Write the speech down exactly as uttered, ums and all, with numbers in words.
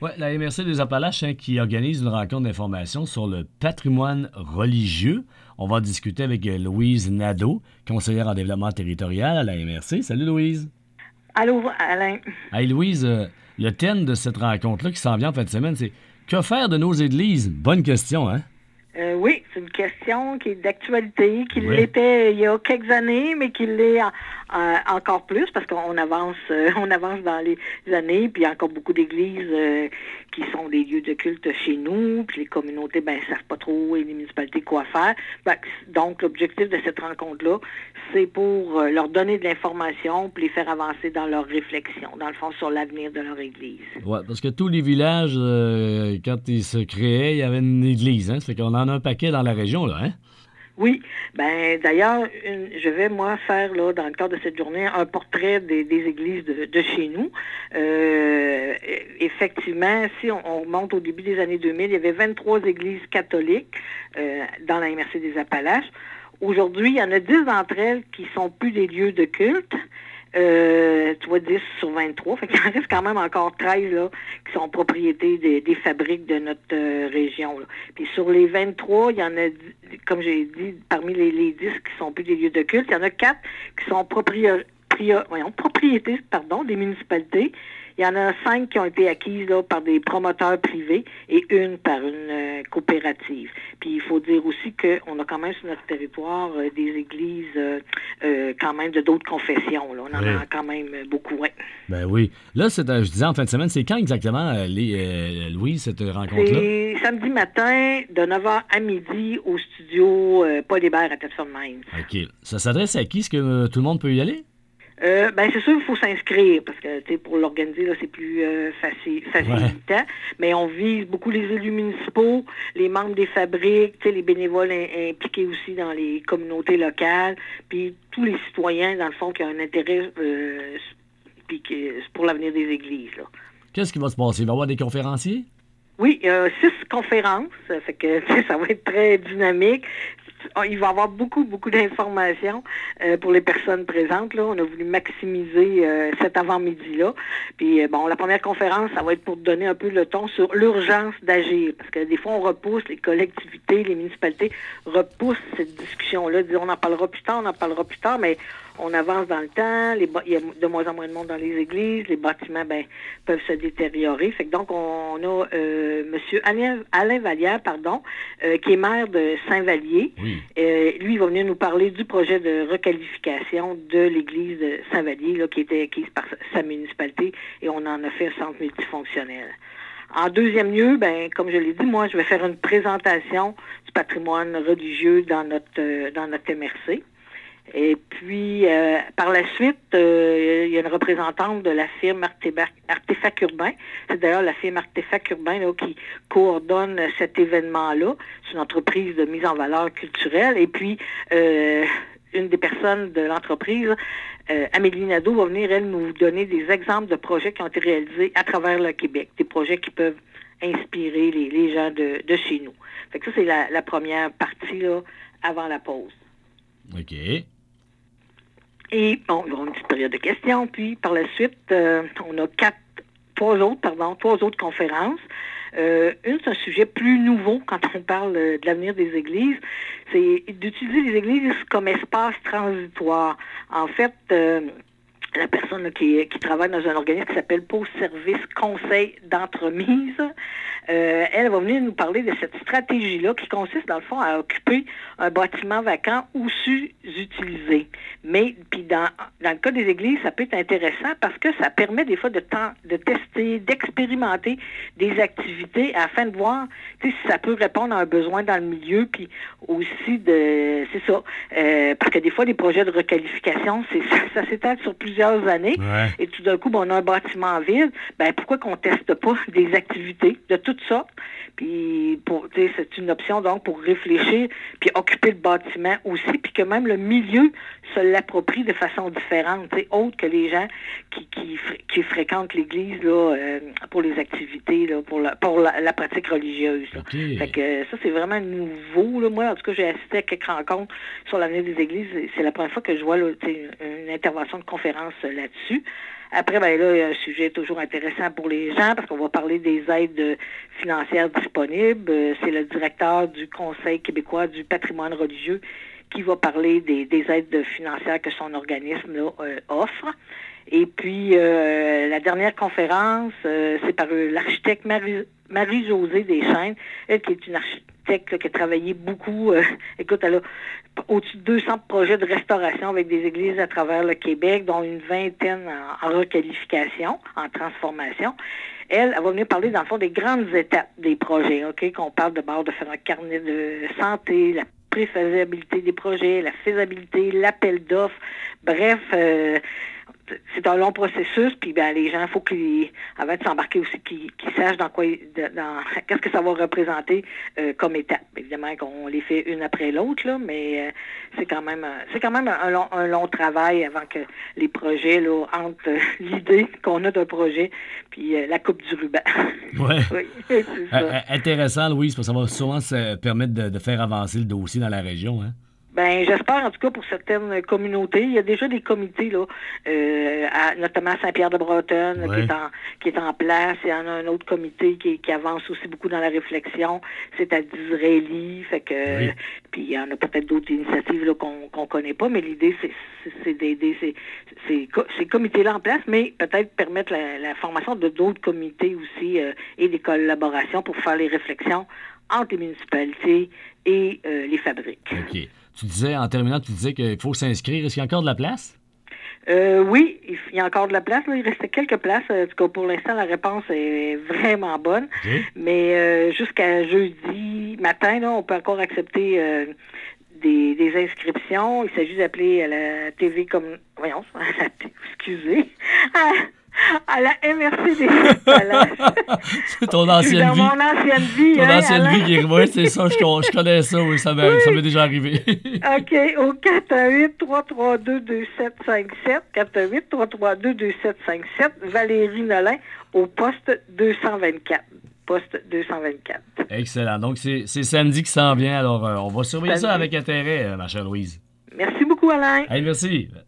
Ouais, la M R C des Appalaches hein, qui organise une rencontre d'information sur le patrimoine religieux. On va discuter avec euh, Louise Nadeau, conseillère en développement territorial à la M R C. Salut Louise. Allô, Alain. Hey Louise, euh, le thème de cette rencontre-là qui s'en vient en fin de semaine, c'est que faire de nos églises? Bonne question, hein? Euh, oui, c'est une question qui est d'actualité, qui Oui. l'était il y a quelques années, mais qui l'est en- en- encore plus parce qu'on avance, euh, on avance dans les années, puis il y a encore beaucoup d'églises euh, qui sont des lieux de culte chez nous, puis les communautés, ben, savent pas trop et les municipalités quoi faire. Ben, donc, l'objectif de cette rencontre-là, c'est pour euh, leur donner de l'information, puis les faire avancer dans leur réflexion, dans le fond, sur l'avenir de leur église. Ouais, parce que tous les villages, euh, quand ils se créaient, il y avait une église, hein? Ça fait qu'on en a un paquet dans la région, là, hein? Oui, ben d'ailleurs, une- je vais moi faire là dans le cadre de cette journée un portrait des, des églises de, de chez nous. Euh, effectivement, si on, on remonte au début des années deux mille, il y avait vingt-trois églises catholiques euh, dans la M R C des Appalaches. Aujourd'hui, il y en a dix d'entre elles qui sont plus des lieux de culte. Euh, tu vois, dix sur vingt-trois. Fait qu'il en reste quand même encore treize là, qui sont propriétés des, des fabriques de notre euh, région. Là. Puis sur les vingt-trois, il y en a, comme j'ai dit, parmi les, les dix qui sont plus des lieux de culte, il y en a quatre qui sont proprio- prio- voyons, propriétés pardon, des municipalités. Il y en a cinq qui ont été acquises là, par des promoteurs privés et une par une euh, coopérative. Puis il faut dire aussi qu'on a quand même sur notre territoire euh, des églises euh, euh, quand même de d'autres confessions. Là. On en a Oui. quand même beaucoup. Ouais. Ben oui. Là, c'est, euh, je disais en fin de semaine, c'est quand exactement, euh, les, euh, Louise, cette rencontre-là? C'est samedi matin de neuf heures à midi au studio euh, Paul Hébert à Thetford Mines. OK. Ça s'adresse à qui? Est-ce que euh, tout le monde peut y aller? Euh, ben c'est sûr qu'il faut s'inscrire parce que tu sais pour l'organiser là c'est plus euh, facile Ouais. facilitant, mais on vise beaucoup les élus municipaux, les membres des fabriques, tu sais les bénévoles in- impliqués aussi dans les communautés locales, puis tous les citoyens dans le fond qui ont un intérêt euh, puis que- pour l'avenir des églises là. Qu'est-ce qui va se passer? Il va y avoir des conférenciers? Oui, il y a six conférences, ça fait que tu sais, ça va être très dynamique. Il va y avoir beaucoup, beaucoup d'informations euh, pour les personnes présentes. Là. On a voulu maximiser euh, cet avant-midi-là. Puis, euh, bon, la première conférence, ça va être pour donner un peu le ton sur l'urgence d'agir. Parce que des fois, on repousse, les collectivités, les municipalités repoussent cette discussion-là. Disent, on en parlera plus tard, on en parlera plus tard, mais on avance dans le temps, les, il y a de moins en moins de monde dans les églises, les bâtiments ben, peuvent se détériorer. Fait que donc, on a euh, M. Alain, Alain Vallière, pardon, euh, qui est maire de Saint-Vallier. Oui. Euh, lui, il va venir nous parler du projet de requalification de l'église de Saint-Vallier, là, qui était acquise par sa municipalité, et on en a fait un centre multifonctionnel. En deuxième lieu, ben, comme je l'ai dit, moi, je vais faire une présentation du patrimoine religieux dans notre euh, dans notre M R C. Et puis, euh, par la suite, euh, il y a une représentante de la firme Artéba- Artefact Urbain. C'est d'ailleurs la firme Artefact Urbain là, qui coordonne cet événement-là. C'est une entreprise de mise en valeur culturelle. Et puis, euh, une des personnes de l'entreprise, euh, Amélie Nadeau, va venir, elle, nous donner des exemples de projets qui ont été réalisés à travers le Québec. Des projets qui peuvent inspirer les, les gens de, de chez nous. Fait que ça, c'est la, la première partie là, avant la pause. OK. Et bon, il y aura une petite période de questions, puis par la suite, euh, on a quatre, trois autres, pardon, trois autres conférences. Euh, une, c'est un sujet plus nouveau quand on parle euh, de l'avenir des églises, c'est d'utiliser les églises comme espace transitoire. En fait, euh, la personne là, qui, qui travaille dans un organisme qui s'appelle Pau Service Conseil d'entremise, euh, elle va venir nous parler de cette stratégie-là qui consiste, dans le fond, à occuper un bâtiment vacant ou sous-utilisé. Mais, puis dans, dans le cas des églises, ça peut être intéressant parce que ça permet des fois de, temps, de tester, d'expérimenter des activités afin de voir si ça peut répondre à un besoin dans le milieu, puis aussi de, c'est ça, euh, parce que des fois, des projets de requalification, c'est, ça, ça s'étale sur plusieurs années, Ouais. et tout d'un coup, ben, on a un bâtiment vide, ben pourquoi qu'on teste pas des activités de toutes sortes, puis pour, tu sais, c'est une option donc pour réfléchir, puis occuper le bâtiment aussi, puis que même le milieu se l'approprie de façon différente, tu sais, autre que les gens qui, qui, qui fréquentent l'église là, euh, pour les activités, là, pour la, pour la, la pratique religieuse. Là. OK. Fait que euh, ça, c'est vraiment nouveau. Là. Moi, en tout cas, j'ai assisté à quelques rencontres sur l'avenir des églises. C'est la première fois que je vois là, une, une intervention de conférence là-dessus. Après, ben là, il y a un sujet toujours intéressant pour les gens parce qu'on va parler des aides financières disponibles. Euh, C'est le directeur du Conseil québécois du patrimoine religieux qui va parler des, des aides financières que son organisme là, euh, offre. Et puis, euh, la dernière conférence, euh, c'est par euh, l'architecte Marie, Marie-Josée Deschênes, elle qui est une architecte là, qui a travaillé beaucoup. Euh, écoute, elle a au-dessus de deux cents projets de restauration avec des églises à travers le Québec, dont une vingtaine en, en requalification, en transformation. Elle, elle va venir parler, dans le fond, des grandes étapes des projets, OK? Qu'on parle d'abord de faire un carnet de santé, la préfaisabilité des projets, la faisabilité, l'appel d'offres. Bref, euh, c'est un long processus, puis ben les gens, il faut qu'ils, avant de s'embarquer aussi, qu'ils, qu'ils sachent dans quoi, dans qu'est-ce que ça va représenter euh, comme étape. Évidemment qu'on les fait une après l'autre, là, mais euh, c'est quand même, c'est quand même un long, un long travail avant que les projets là entre euh, l'idée qu'on a d'un projet puis euh, la coupe du ruban. Ouais. Oui, c'est ça. Euh, intéressant, Louise, parce que ça va souvent se permettre de, de faire avancer le dossier dans la région, hein? Ben, j'espère en tout cas pour certaines communautés. Il y a déjà des comités là, euh, à, notamment à Saint-Pierre-de-Bretonne là, Ouais. qui est en qui est en place. Il y en a un autre comité qui, qui avance aussi beaucoup dans la réflexion. C'est à Disraeli, fait que Oui. puis il y en a peut-être d'autres initiatives là, qu'on qu'on connaît pas, mais l'idée c'est c'est, c'est d'aider ces, ces, ces comités-là en place, mais peut-être permettre la, la formation de d'autres comités aussi euh, et des collaborations pour faire les réflexions entre les municipalités et euh, les fabriques. OK. Tu disais, en terminant, tu disais qu'il faut s'inscrire. Est-ce qu'il y a encore de la place? Euh, oui, il y a encore de la place. Là. Il restait quelques places. En tout cas, pour l'instant, la réponse est vraiment bonne. OK. Mais euh, jusqu'à jeudi matin, là, on peut encore accepter euh, des, des inscriptions. Il s'agit d'appeler à la T V comme... Voyons, à la T V, excusez. À, à la M R C des Appalaches. C'est ton ancienne Dans vie. mon ancienne vie. Ton hein, ancienne Alain? vie qui est... Oui, c'est ça, je, con- je connais ça, oui, ça m'est, Oui. ça m'est déjà arrivé. OK, au quatre un huit, trois trois deux, deux sept cinq sept, quatre un huit, trois trois deux, deux sept cinq sept, Valérie Nolin, au poste deux cent vingt-quatre. Poste deux cent vingt-quatre. Excellent. Donc, c'est, c'est samedi qui s'en vient, alors euh, on va surveiller ça Samedi. avec intérêt, euh, ma chère Louise. Merci beaucoup, Alain. Hey, merci.